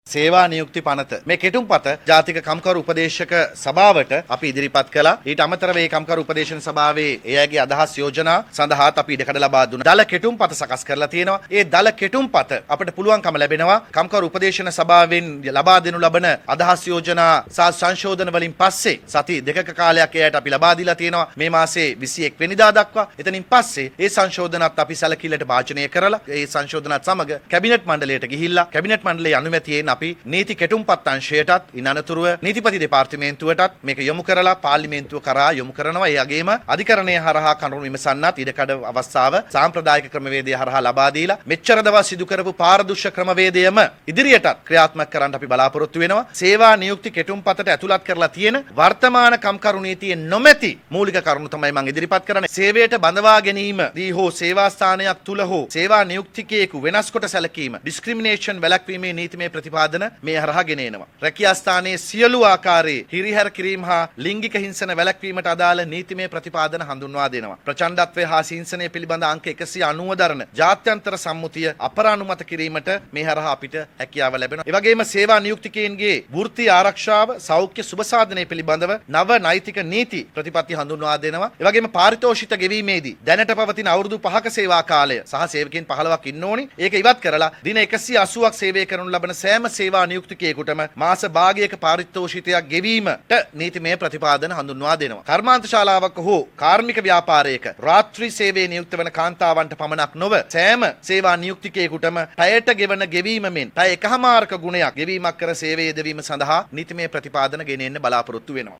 සේවා නියුක්ති පනත මේ කෙටුම්පත ජාතික කම්කරු උපදේශක සභාවට අපි ඉදිරිපත් කළා. ඊට අමතරව මේ කම්කරු උපදේශන සභාවේ එයාගේ අදහස් යෝජනා සඳහාත් අපි ඉඩකඩ ලබා දුන්නා. දල කෙටුම්පත සකස් කරලා තියෙනවා. ඒ දල කෙටුම්පත අපිට පුළුවන්කම ලැබෙනවා කම්කරු උපදේශන සභාවෙන් ලබා දෙනු ලබන අදහස් යෝජනා සහ සංශෝධන වලින් පස්සේ සති දෙකක කාලයක් එයාට අපි ලබා දීලා තියෙනවා. මේ මාසේ 21 වෙනිදා දක්වා. එතනින් පස්සේ ඒ සංශෝධනත් අපි සැලකිල්ලට භාජනය කරලා ඒ සංශෝධනත් සමග කැබිනට් මණ්ඩලයට ගිහිල්ලා කැබිනට් මණ්ඩලයේ අනුමැතියෙන් අපි නීති කෙටුම්පත් අංශයටත් ඉනනතුරුව නීතිපති දෙපාර්තමේන්තුවටත් මේක යොමු කරලා පාර්ලිමේන්තුව කරා යොමු කරනවා. ඒ වගේම අධිකරණය හරහා කරුණු විමසන්නත් ඉඩකඩ අවස්ථාව සාම්ප්‍රදායික ක්‍රමවේදය හරහා ලබා දීලා මෙච්චර දවස් සිදු කරපු පාරදුෂ්‍ය ක්‍රමවේදයම ඉදිරියටත් ක්‍රියාත්මක කරන්න අපි බලාපොරොත්තු වෙනවා. සේවා නියුක්ති කෙටුම්පතට ඇතුළත් කරලා තියෙන වර්තමාන කම්කරු නීතියේ නොමැති මූලික කරුණු තමයි මම ඉදිරිපත් කරන්නේ. සේවයට බඳවා ගැනීම දී හෝ සේවා ස්ථානයක් තුල හෝ සේවා නියුක්තිකයෙකු වෙනස් කොට සැලකීම ඩිස්ක්‍රිමිනේෂන් වැළැක්වීමේ නීතිමය ප්‍රතිපාදන මේ හරහා ගෙන එනවා. රැකියා ස්ථානයේ සියලු ආකාරයේ හිරිහැර කිරීම හා ලිංගික හිංසන වැළැක්වීමට අදාළ නීතිමය ප්‍රතිපාදන හඳුන්වා දෙනවා. ප්‍රචණ්ඩත්වය හා හිංසනය පිළිබඳ අංක 190 දරන ජාත්‍යන්තර සම්මුතිය අපරානුමත කිරීමට මේ හරහා අපිට හැකියාව ලැබෙනවා. ඒ වගේම සේවා නියුක්තිකයන්ගේ වෘත්ති ආරක්ෂාව සෞඛ්‍ය සුබසාධනය පිළිබඳව නව නෛතික නීති ප්‍රතිපත්ති හඳුන්වා දෙනවා. ඒ වගේම පාරිතෝෂිත ගෙවීමේදී දැනට පවතින අවුරුදු 5ක සේවා කාලය සහ සේවකයන් 15ක් ඉන්න ඕනි. ඒක ඉවත් කරලා දින 180ක් සේවය කරනු ලබන සෑම සේවා නියුක්තිකයෙකුටම මාස භාගයක පාරිතෝෂිතයක් ගෙවීමට නීතිමය ප්‍රතිපාදන හඳුන්වා දෙනවා. කර්මාන්ත ශාලාවක හෝ කාර්මික ව්‍යාපාරයක රාත්‍රී සේවයේ නියුක්ත වන කාන්තාවන්ට පමණක් නොව සෑම සේවා නියුක්තිකයෙකුටම පැයට ගෙවන ගෙවීම මෙන් පැය එකහමාරක ගුණයක් ගෙවීමක් කර සේවයේ යෙදවීම සඳහා නීතිමය ප්‍රතිපාදන ගෙන එන්න බලාපොරොත්තු වෙනවා.